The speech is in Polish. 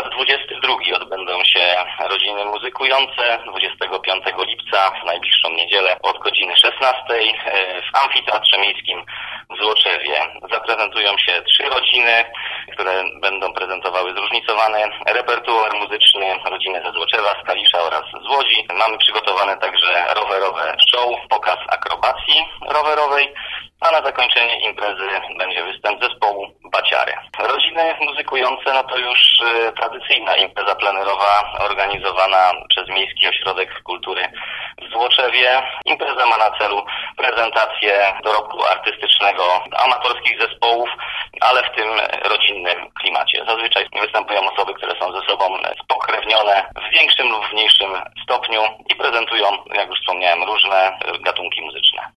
raz 22 odbędą się rodziny muzykujące 25 lipca w najbliższą niedzielę od godziny 16 w Amfiteatrze Miejskim w Złoczewie. Zaprezentują się 3 rodziny, które będą prezentowały zróżnicowany repertuar muzyczny. Rodziny ze Złoczewa, z Kalisza oraz z Łodzi. Mamy przygotowane także rowerowe show, pokaz akrobacji rowerowej, a na zakończenie imprezy będzie występ zespołu Baciary. Rodziny muzykujące to już tradycyjna impreza plenerowa organizowana przez Miejski Ośrodek Kultury w Złoczewie. Impreza ma na celu prezentację dorobku artystycznego amatorskich zespołów, ale w tym rodzinnym klimacie. Zazwyczaj występują osoby, które są ze sobą spokrewnione w większym lub mniejszym stopniu i prezentują, jak już wspomniałem, różne gatunki muzyczne.